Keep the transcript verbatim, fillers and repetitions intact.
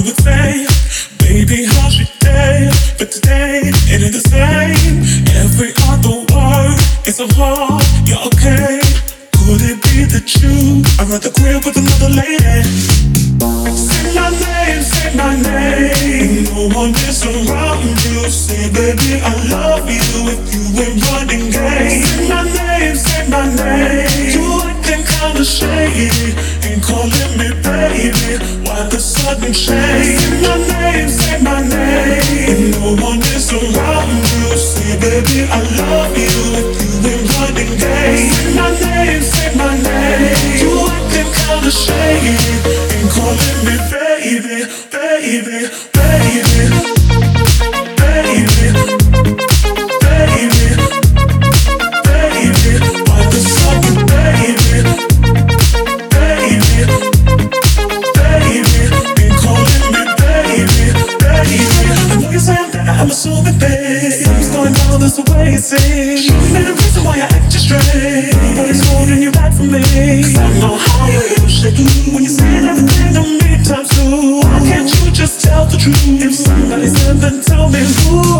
would say, baby, how's your day? But today, it ain't the same. Every other word is so hard, you're okay. Could it be that you are at the crib with another lady? Say my name, say my name. No one is around you. Say, baby, I love you if you ain't running game. Say my name, say my name. You acting kinda shady, ain't calling me baby. Why the sudden change? Say my name, say my name. No one is around you. Say, baby, I love you if you ain't running game. Say my name, say my name. You acting kinda shady, ain't calling me baby, baby, baby, baby, baby, baby. Why the sudden baby, baby, baby, ain't calling me baby, baby. I know you're saying that I'm assuming, babe. Something's going on, that's the way it seems. Shouldn't be the reason why I act strange, but it's holding you back from me. Cause I know how you usually do when you're saying everything to me times two. Why can't you just tell the truth? If somebody's in, then tell me who.